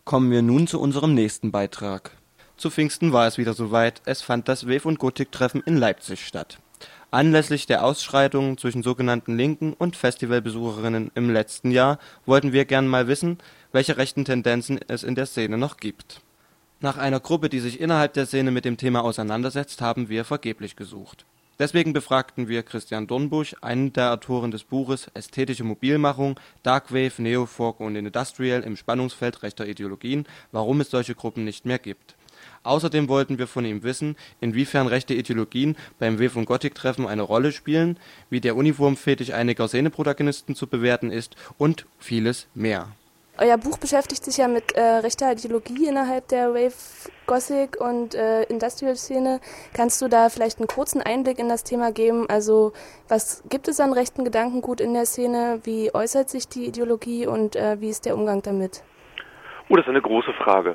Kommen wir nun zu unserem nächsten Beitrag. Zu Pfingsten war es wieder soweit, es fand das Wave und Gothic-Treffen in Leipzig statt. Anlässlich der Ausschreitungen zwischen sogenannten Linken und Festivalbesucherinnen im letzten Jahr wollten wir gern mal wissen, welche rechten Tendenzen es in der Szene noch gibt. Nach einer Gruppe, die sich innerhalb der Szene mit dem Thema auseinandersetzt, haben wir vergeblich gesucht. Deswegen befragten wir Christian Dornbusch, einen der Autoren des Buches Ästhetische Mobilmachung, Darkwave, Neofolk und Industrial im Spannungsfeld rechter Ideologien, warum es solche Gruppen nicht mehr gibt. Außerdem wollten wir von ihm wissen, inwiefern rechte Ideologien beim Wave- und Gothic-Treffen eine Rolle spielen, wie der Uniformfetisch einiger Szeneprotagonisten zu bewerten ist und vieles mehr. Euer Buch beschäftigt sich ja mit rechter Ideologie innerhalb der Wave, Gothic und Industrial-Szene. Kannst du da vielleicht einen kurzen Einblick in das Thema geben? Also was gibt es an rechten Gedankengut in der Szene? Wie äußert sich die Ideologie und wie ist der Umgang damit? Oh, das ist eine große Frage.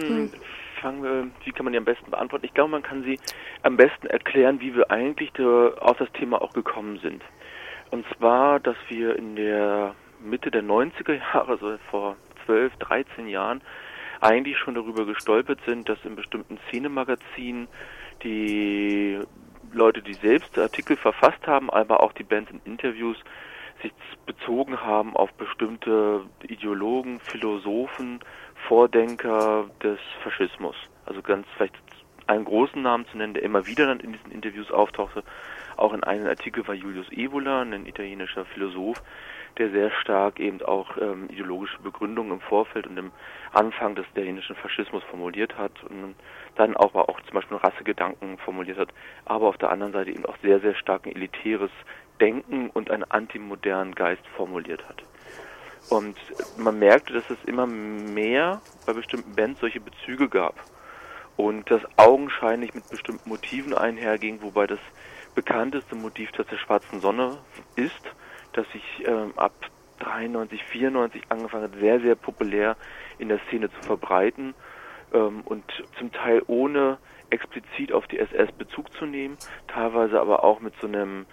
Wie kann man die am besten beantworten? Ich glaube, man kann sie am besten erklären, wie wir eigentlich auf das Thema auch gekommen sind. Und zwar, dass wir in der Mitte der 90er Jahre, also vor 12, 13 Jahren, eigentlich schon darüber gestolpert sind, dass in bestimmten Szenemagazinen die Leute, die selbst Artikel verfasst haben, aber auch die Bands in Interviews, sich bezogen haben auf bestimmte Ideologen, Philosophen, Vordenker des Faschismus. Also ganz vielleicht einen großen Namen zu nennen, der immer wieder dann in diesen Interviews auftauchte. Auch in einem Artikel war Julius Evola, ein italienischer Philosoph, der sehr stark eben auch ideologische Begründungen im Vorfeld und im Anfang des italienischen Faschismus formuliert hat und dann auch zum Beispiel Rassegedanken formuliert hat, aber auf der anderen Seite eben auch sehr, sehr stark ein elitäres Denken und einen antimodernen Geist formuliert hat. Und man merkte, dass es immer mehr bei bestimmten Bands solche Bezüge gab und das augenscheinlich mit bestimmten Motiven einherging, wobei das bekannteste Motiv das der schwarzen Sonne ist, das sich ab 93, 94 angefangen hat, sehr, sehr populär in der Szene zu verbreiten und zum Teil ohne explizit auf die SS Bezug zu nehmen, teilweise aber auch mit so einem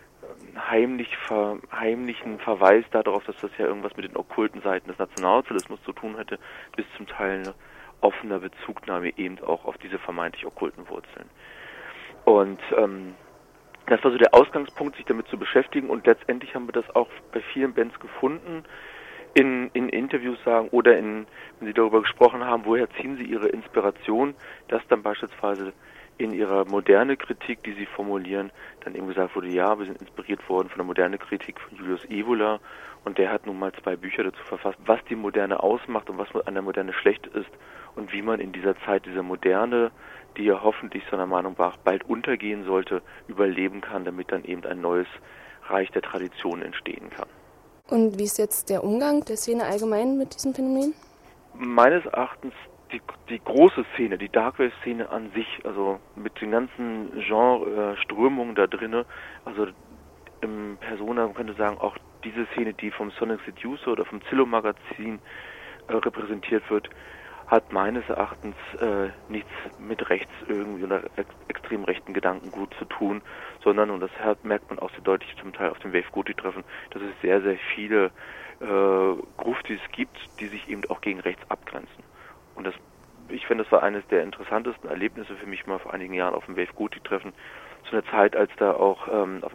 heimlichen Verweis darauf, dass das ja irgendwas mit den okkulten Seiten des Nationalsozialismus zu tun hätte, bis zum Teil eine offene Bezugnahme eben auch auf diese vermeintlich okkulten Wurzeln. Und das war so der Ausgangspunkt, sich damit zu beschäftigen, und letztendlich haben wir das auch bei vielen Bands gefunden, in Interviews sagen oder wenn sie darüber gesprochen haben, woher ziehen sie ihre Inspiration, dass dann beispielsweise in ihrer moderne Kritik, die sie formulieren, dann eben gesagt wurde, ja, wir sind inspiriert worden von der moderne Kritik von Julius Evola, und der hat nun mal 2 Bücher dazu verfasst, was die Moderne ausmacht und was an der Moderne schlecht ist und wie man in dieser Zeit dieser Moderne, die ja hoffentlich seiner Meinung nach bald untergehen sollte, überleben kann, damit dann eben ein neues Reich der Tradition entstehen kann. Und wie ist jetzt der Umgang der Szene allgemein mit diesem Phänomen? Meines Erachtens die große Szene, die Darkwave-Szene an sich, also mit den ganzen Genre-Strömungen da drinne, also im Persona, man könnte sagen, auch diese Szene, die vom Sonic Seducer oder vom Zillow-Magazin repräsentiert wird, hat meines Erachtens nichts mit rechts irgendwie oder extrem rechten Gedankengut zu tun, sondern, und das merkt man auch sehr deutlich zum Teil auf dem Wave-Gothic-Treffen, dass es sehr, sehr viele Gruftis gibt, die sich eben auch gegen rechts abgrenzen. Und ich finde, das war eines der interessantesten Erlebnisse für mich mal vor einigen Jahren auf dem Wave-Gothic-Treffen, zu einer Zeit, als da auch auf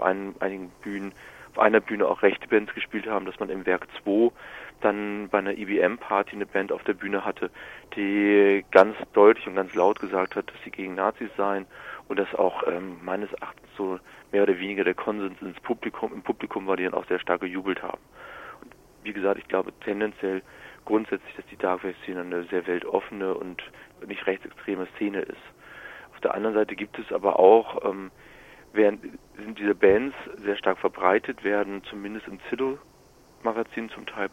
einer Bühne auch rechte Bands gespielt haben, dass man im Werk 2 dann bei einer IBM-Party eine Band auf der Bühne hatte, die ganz deutlich und ganz laut gesagt hat, dass sie gegen Nazis seien, und das auch meines Erachtens so mehr oder weniger der Konsens im Publikum war, die dann auch sehr stark gejubelt haben. Und wie gesagt, ich glaube tendenziell grundsätzlich, dass die Darkwave-Szene eine sehr weltoffene und nicht rechtsextreme Szene ist. Auf der anderen Seite gibt es aber auch, sind diese Bands sehr stark verbreitet, werden zumindest im Zillow-Magazin zum Teil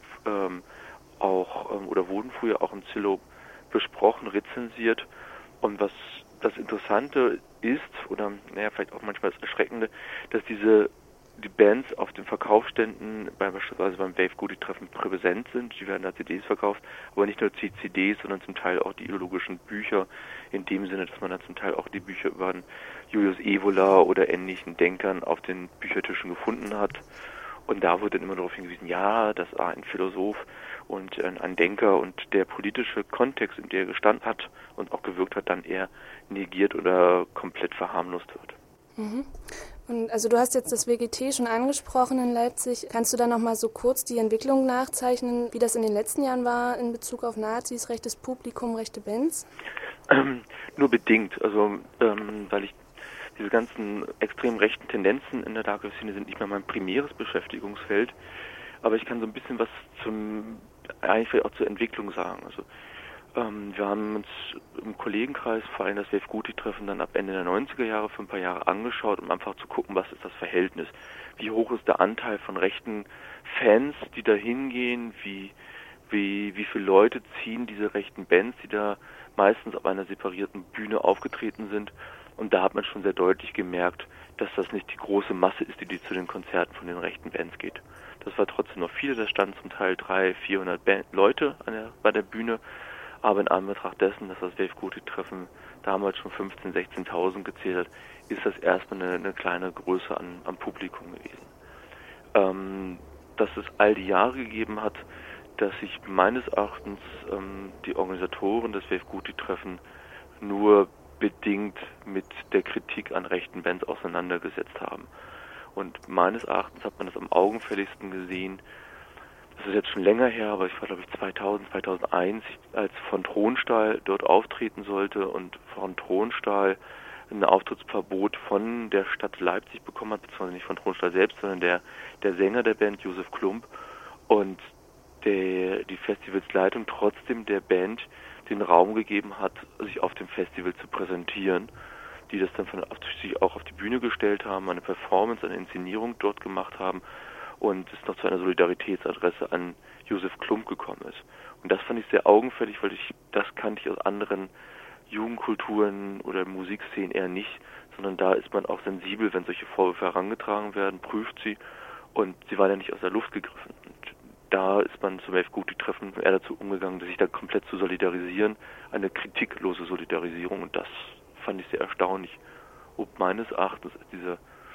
oder wurden früher auch im Zillow besprochen, rezensiert. Und was das Interessante ist, oder vielleicht auch manchmal das Erschreckende, dass die Bands auf den Verkaufsständen, beispielsweise beim Wave-Gothic-Treffen, präsent sind. Die werden da CDs verkauft, aber nicht nur die CDs, sondern zum Teil auch die ideologischen Bücher, in dem Sinne, dass man dann zum Teil auch die Bücher über Julius Evola oder ähnlichen Denkern auf den Büchertischen gefunden hat. Und da wird dann immer darauf hingewiesen, ja, das war ein Philosoph und ein Denker und der politische Kontext, in dem er gestanden hat und auch gewirkt hat, dann eher negiert oder komplett verharmlost wird. Mhm. Und also du hast jetzt das WGT schon angesprochen in Leipzig. Kannst du da nochmal so kurz die Entwicklung nachzeichnen, wie das in den letzten Jahren war in Bezug auf Nazis, rechtes Publikum, rechte Bands? Nur bedingt, also weil ich diese ganzen extrem rechten Tendenzen in der Dark Wave Szene sind nicht mehr mein primäres Beschäftigungsfeld, aber ich kann so ein bisschen was eigentlich auch zur Entwicklung sagen. Also wir haben uns im Kollegenkreis, vor allem das Wave Gotik-Treffen, dann ab Ende der 90er Jahre für ein paar Jahre angeschaut, um einfach zu gucken, was ist das Verhältnis. Wie hoch ist der Anteil von rechten Fans, die da hingehen, wie viele Leute ziehen diese rechten Bands, die da meistens auf einer separierten Bühne aufgetreten sind. Und da hat man schon sehr deutlich gemerkt, dass das nicht die große Masse ist, die zu den Konzerten von den rechten Bands geht. Das war trotzdem noch viele, da standen zum Teil 300-400 Leute bei der Bühne. Aber in Anbetracht dessen, dass das Wave Gotik-Treffen damals schon 15.000, 16.000 gezählt hat, ist das erstmal eine kleine Größe an Publikum gewesen. Dass es all die Jahre gegeben hat, dass sich meines Erachtens die Organisatoren des Wave Gotik-Treffen nur bedingt mit der Kritik an rechten Bands auseinandergesetzt haben. Und meines Erachtens hat man das am augenfälligsten gesehen. Das ist jetzt schon länger her, aber ich war, glaube ich, 2001, als von Thronstahl dort auftreten sollte und von Thronstahl ein Auftrittsverbot von der Stadt Leipzig bekommen hat, beziehungsweise nicht von Thronstahl selbst, sondern der Sänger der Band, Josef Klump, und die Festivalsleitung trotzdem der Band den Raum gegeben hat, sich auf dem Festival zu präsentieren, die das dann sich auch auf die Bühne gestellt haben, eine Performance, eine Inszenierung dort gemacht haben und es noch zu einer Solidaritätsadresse an Josef Klump gekommen ist. Und das fand ich sehr augenfällig, weil das kannte ich aus anderen Jugendkulturen oder Musikszenen eher nicht, sondern da ist man auch sensibel, wenn solche Vorwürfe herangetragen werden, prüft sie, und sie waren ja nicht aus der Luft gegriffen. Und da ist man zum Wave Gotik-Treffen eher dazu umgegangen, sich da komplett zu solidarisieren, eine kritiklose Solidarisierung, und das fand ich sehr erstaunlich. Und meines Erachtens ist dieser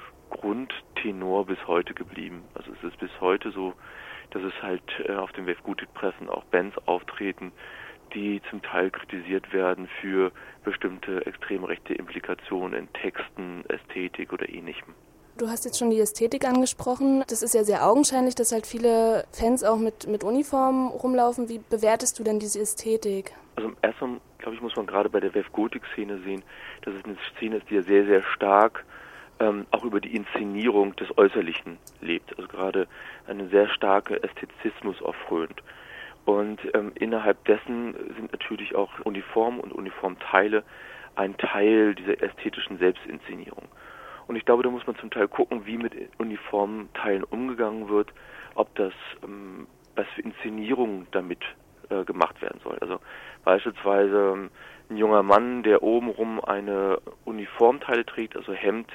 Grundtenor bis heute geblieben. Also es ist bis heute so, dass es halt auf dem Wave Gotik-Treffen auch Bands auftreten, die zum Teil kritisiert werden für bestimmte extrem rechte Implikationen in Texten, Ästhetik oder ähnlichem. Du hast jetzt schon die Ästhetik angesprochen. Das ist ja sehr augenscheinlich, dass halt viele Fans auch mit Uniformen rumlaufen. Wie bewertest du denn diese Ästhetik? Also erstmal, glaube ich, muss man gerade bei der Wave Gotik-Szene sehen, dass es eine Szene ist, die ja sehr, sehr stark auch über die Inszenierung des Äußerlichen lebt. Also gerade eine sehr starke Ästhetizismus auffrönt. Und innerhalb dessen sind natürlich auch Uniformen und Uniformteile ein Teil dieser ästhetischen Selbstinszenierung. Und ich glaube, da muss man zum Teil gucken, wie mit Uniformteilen umgegangen wird, ob das, was für Inszenierungen damit gemacht werden soll. Also beispielsweise ein junger Mann, der obenrum eine Uniformteile trägt, also Hemd,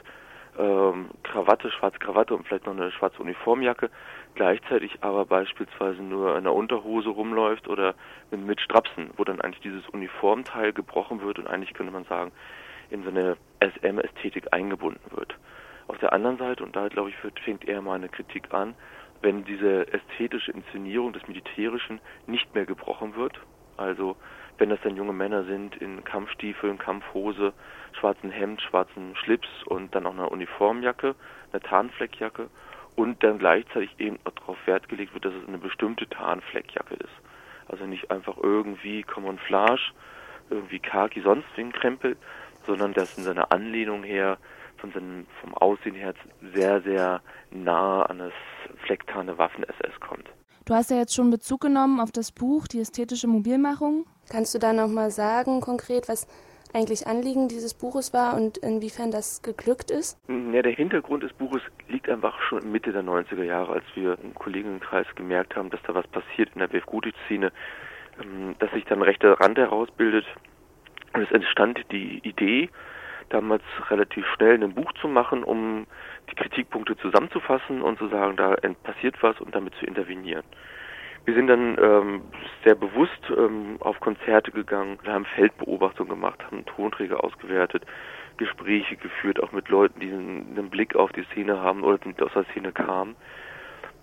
Krawatte, schwarze Krawatte und vielleicht noch eine schwarze Uniformjacke, gleichzeitig aber beispielsweise nur in der Unterhose rumläuft oder mit Strapsen, wo dann eigentlich dieses Uniformteil gebrochen wird und eigentlich könnte man sagen, in so eine SM-Ästhetik eingebunden wird. Auf der anderen Seite, und da glaube ich, fängt eher mal eine Kritik an, wenn diese ästhetische Inszenierung des Militärischen nicht mehr gebrochen wird, also wenn das dann junge Männer sind in Kampfstiefeln, Kampfhose, schwarzen Hemd, schwarzen Schlips und dann auch eine Uniformjacke, eine Tarnfleckjacke und dann gleichzeitig eben auch darauf Wert gelegt wird, dass es eine bestimmte Tarnfleckjacke ist. Also nicht einfach irgendwie Camouflage, irgendwie Khaki, sonst wie ein Krempel, sondern dass in seiner Anlehnung her, vom Aussehen her sehr, sehr nah an das flecktarne Waffen-SS kommt. Du hast ja jetzt schon Bezug genommen auf das Buch, die ästhetische Mobilmachung. Kannst du da nochmal sagen, konkret, was eigentlich Anliegen dieses Buches war und inwiefern das geglückt ist? Ja, der Hintergrund des Buches liegt einfach schon Mitte der 90er Jahre, als wir im Kollegenkreis gemerkt haben, dass da was passiert in der Wave Gotik-Szene, dass sich dann ein rechter Rand herausbildet. Und es entstand die Idee, damals relativ schnell ein Buch zu machen, um die Kritikpunkte zusammenzufassen und zu sagen, da passiert was und damit zu intervenieren. Wir sind dann sehr bewusst auf Konzerte gegangen, wir haben Feldbeobachtungen gemacht, haben Tonträger ausgewertet, Gespräche geführt, auch mit Leuten, die einen Blick auf die Szene haben oder die aus der Szene kamen.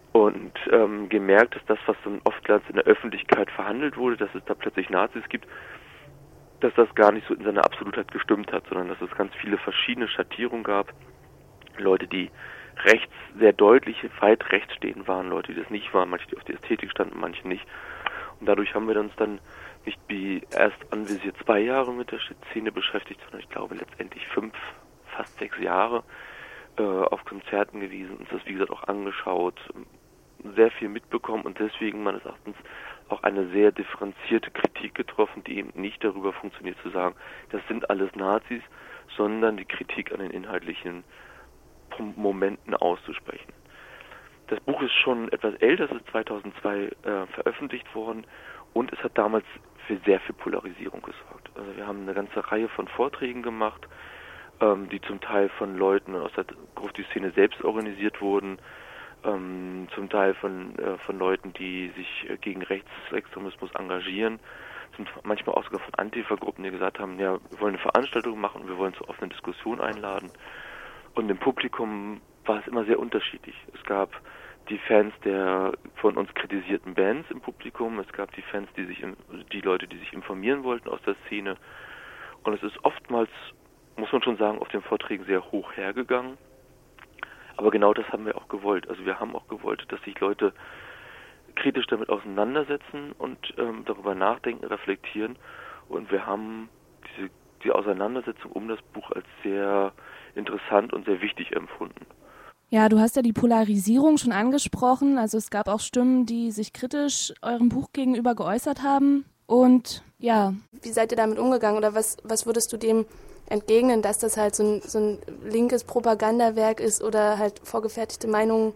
und gemerkt, dass das, was dann oftmals in der Öffentlichkeit verhandelt wurde, dass es da plötzlich Nazis gibt, dass das gar nicht so in seiner Absolutheit gestimmt hat, sondern dass es ganz viele verschiedene Schattierungen gab. Leute, die rechts, sehr deutlich weit rechts stehen waren, Leute, die das nicht waren, manche, die auf die Ästhetik standen, manche nicht. Und dadurch haben wir uns dann nicht wie erst anvisiert 2 Jahre mit der Szene beschäftigt, sondern ich glaube letztendlich 5, fast 6 Jahre auf Konzerten gewesen, uns das wie gesagt auch angeschaut, sehr viel mitbekommen und deswegen meines Erachtens auch eine sehr differenzierte Kritik getroffen, die eben nicht darüber funktioniert zu sagen, das sind alles Nazis, sondern die Kritik an den inhaltlichen Momenten auszusprechen. Das Buch ist schon etwas älter, es ist 2002 veröffentlicht worden und es hat damals für sehr viel Polarisierung gesorgt. Also wir haben eine ganze Reihe von Vorträgen gemacht, die zum Teil von Leuten aus der Grufti-Szene selbst organisiert wurden, zum Teil von Leuten, die sich gegen Rechtsextremismus engagieren, manchmal auch sogar von Antifa-Gruppen, die gesagt haben, ja, wir wollen eine Veranstaltung machen und wir wollen zur offenen Diskussion einladen. Und im Publikum war es immer sehr unterschiedlich. Es gab die Fans der von uns kritisierten Bands im Publikum, es gab die Fans, die Leute, die sich informieren wollten aus der Szene. Und es ist oftmals, muss man schon sagen, auf den Vorträgen sehr hoch hergegangen. Aber genau das haben wir auch gewollt. Also wir haben auch gewollt, dass sich Leute kritisch damit auseinandersetzen und darüber nachdenken, reflektieren. Und wir haben die Auseinandersetzung um das Buch als sehr interessant und sehr wichtig empfunden. Ja, du hast ja die Polarisierung schon angesprochen. Also es gab auch Stimmen, die sich kritisch eurem Buch gegenüber geäußert haben. Und ja, wie seid ihr damit umgegangen oder was würdest du dem entgegnen, dass das halt so ein linkes Propagandawerk ist oder halt vorgefertigte Meinungen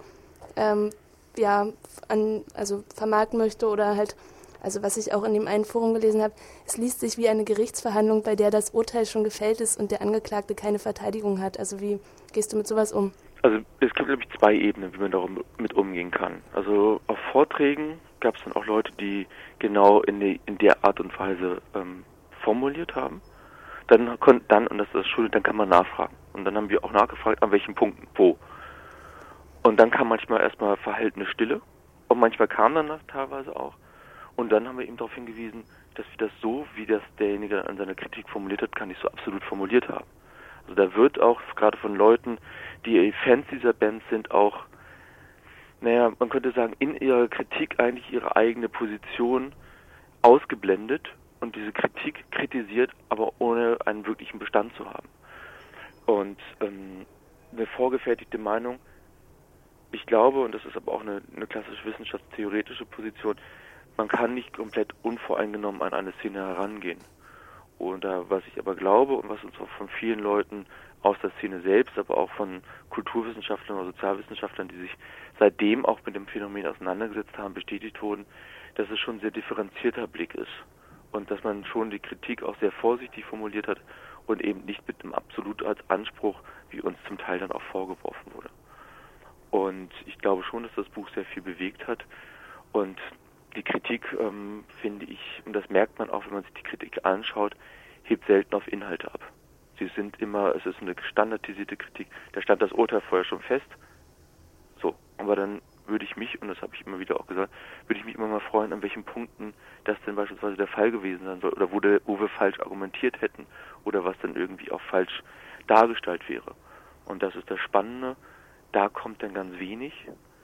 vermarkten möchte oder halt, also was ich auch in dem einen Forum gelesen habe, es liest sich wie eine Gerichtsverhandlung, bei der das Urteil schon gefällt ist und der Angeklagte keine Verteidigung hat. Also wie gehst du mit sowas um? Also es gibt, glaube ich, 2 Ebenen, wie man damit umgehen kann. Also auf Vorträgen gab es dann auch Leute, die genau in der Art und Weise formuliert haben. Dann, und das ist das Schöne, dann kann man nachfragen. Und dann haben wir auch nachgefragt, an welchen Punkten, wo. Und dann kam manchmal erstmal verhaltene Stille. Und manchmal kam dann das teilweise auch. Und dann haben wir eben darauf hingewiesen, dass wir das so, wie das derjenige an seiner Kritik formuliert hat, gar nicht so absolut formuliert haben. Also da wird auch gerade von Leuten, die Fans dieser Bands sind, auch, man könnte sagen, in ihrer Kritik eigentlich ihre eigene Position ausgeblendet und diese Kritik kritisiert, aber ohne einen wirklichen Bestand zu haben. Und eine vorgefertigte Meinung, ich glaube, und das ist aber auch eine klassische wissenschaftstheoretische Position, man kann nicht komplett unvoreingenommen an eine Szene herangehen. Und was ich aber glaube und was uns auch von vielen Leuten aus der Szene selbst, aber auch von Kulturwissenschaftlern oder Sozialwissenschaftlern, die sich seitdem auch mit dem Phänomen auseinandergesetzt haben, bestätigt wurden, dass es schon ein sehr differenzierter Blick ist. Und dass man schon die Kritik auch sehr vorsichtig formuliert hat und eben nicht mit einem Absolutheitsanspruch, wie uns zum Teil dann auch vorgeworfen wurde. Und ich glaube schon, dass das Buch sehr viel bewegt hat. Und die Kritik, finde ich, und das merkt man auch, wenn man sich die Kritik anschaut, hebt selten auf Inhalte ab. Es ist eine standardisierte Kritik. Da stand das Urteil vorher schon fest. So, aber dann würde ich mich, und das habe ich immer wieder auch gesagt, würde ich mich immer mal freuen, an welchen Punkten das denn beispielsweise der Fall gewesen sein soll oder wo wir falsch argumentiert hätten oder was dann irgendwie auch falsch dargestellt wäre. Und das ist das Spannende, da kommt dann ganz wenig.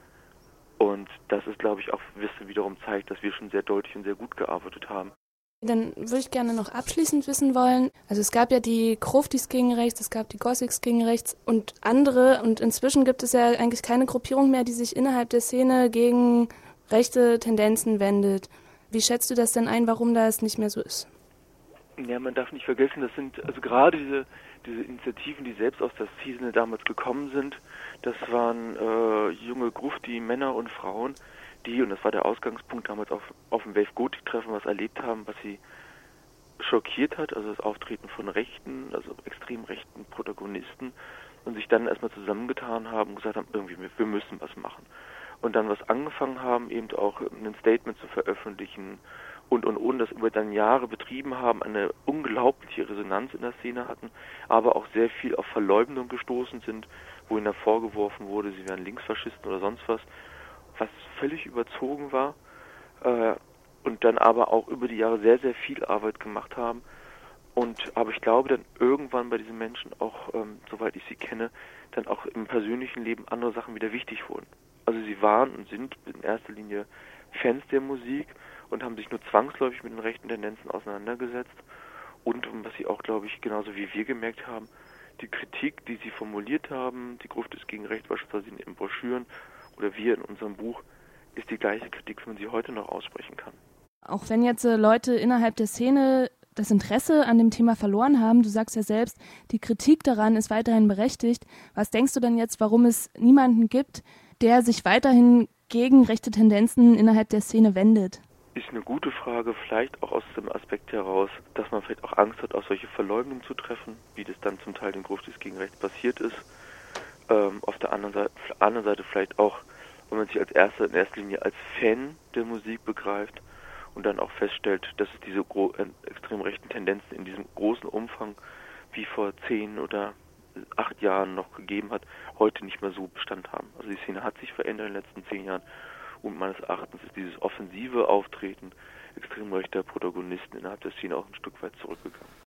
Und das ist, glaube ich, auch wiederum zeigt, dass wir schon sehr deutlich und sehr gut gearbeitet haben. Dann würde ich gerne noch abschließend wissen wollen, also es gab ja die Gruftis gegen rechts, es gab die Gothics gegen rechts und andere und inzwischen gibt es ja eigentlich keine Gruppierung mehr, die sich innerhalb der Szene gegen rechte Tendenzen wendet. Wie schätzt du das denn ein, warum das nicht mehr so ist? Ja, man darf nicht vergessen, das sind also gerade diese Initiativen, die selbst aus der Szene damals gekommen sind, das waren junge Grufti, Männer und Frauen, die, und das war der Ausgangspunkt damals auf dem Wave-Gotik-Treffen, was erlebt haben, was sie schockiert hat, also das Auftreten von rechten, also extrem rechten Protagonisten und sich dann erstmal zusammengetan haben und gesagt haben, irgendwie, wir müssen was machen. Und dann was angefangen haben, eben auch ein Statement zu veröffentlichen und das über dann Jahre betrieben haben, eine unglaubliche Resonanz in der Szene hatten, aber auch sehr viel auf Verleumdung gestoßen sind, wo ihnen da vorgeworfen wurde, sie wären Linksfaschisten oder sonst was. was völlig überzogen war, und dann aber auch über die Jahre sehr, sehr viel Arbeit gemacht haben. Aber ich glaube dann irgendwann bei diesen Menschen auch, soweit ich sie kenne, dann auch im persönlichen Leben andere Sachen wieder wichtig wurden. Also sie waren und sind in erster Linie Fans der Musik und haben sich nur zwangsläufig mit den rechten Tendenzen auseinandergesetzt. Und was sie auch, glaube ich, genauso wie wir gemerkt haben, die Kritik, die sie formuliert haben, die Gruft ist gegen Recht beispielsweise in Broschüren oder wir in unserem Buch, ist die gleiche Kritik, wie man sie heute noch aussprechen kann. Auch wenn jetzt Leute innerhalb der Szene das Interesse an dem Thema verloren haben, du sagst ja selbst, die Kritik daran ist weiterhin berechtigt. Was denkst du denn jetzt, warum es niemanden gibt, der sich weiterhin gegen rechte Tendenzen innerhalb der Szene wendet? Ist eine gute Frage, vielleicht auch aus dem Aspekt heraus, dass man vielleicht auch Angst hat, auf solche Verleugnungen zu treffen, wie das dann zum Teil den Gruftis gegen Recht passiert ist. Auf der anderen Seite vielleicht auch, wenn man sich in erster Linie als Fan der Musik begreift und dann auch feststellt, dass es diese extrem rechten Tendenzen in diesem großen Umfang wie vor 10 oder 8 Jahren noch gegeben hat, heute nicht mehr so Bestand haben. Also die Szene hat sich verändert in den letzten 10 Jahren und meines Erachtens ist dieses offensive Auftreten extrem rechter Protagonisten innerhalb der Szene auch ein Stück weit zurückgegangen.